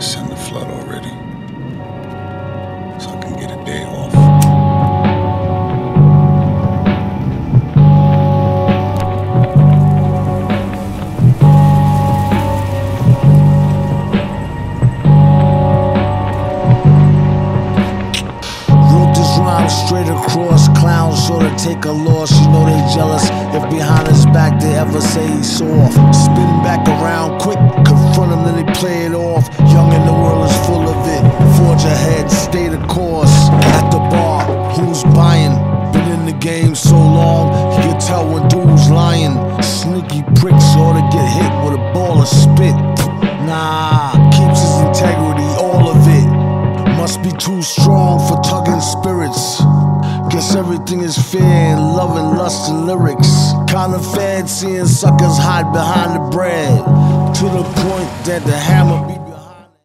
send the flood already, so I can get a day off. Straight across, clowns sure to take a loss. You know they jealous if behind his back they ever say he's soft. Spin back around quick, confront him, then they play it off. Young and the world is full of it. Forge ahead, stay the course. At the bar, who's buying? Been in the game so long, you can tell when dude's lying. Sneaky pricks ought to get hit with a ball of spit. Nah, keeps his integrity, all of it. Must be too strong for tugging spirits. Guess everything is fair in love and lust and lyrics. Kinda fed seeing suckers hide behind the bread, to the point that the hammer be